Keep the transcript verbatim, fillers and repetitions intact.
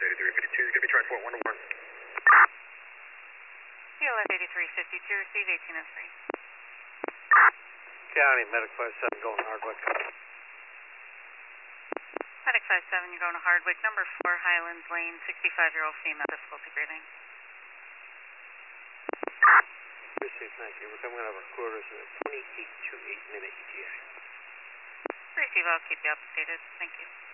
eighty-three fifty-two is going to be transport one to one. C L S eighty-three fifty-two, receive eighteen oh three. County, Medic five seven going Hardwick. Medic five seven, you're going to Hardwick, number four, Highlands Lane, sixty-five-year-old female, difficulty breathing. Receive, thank you. We're coming out of our quarters in a twenty-eight to eight minute E T A. Receive, I'll keep you updated. Thank you.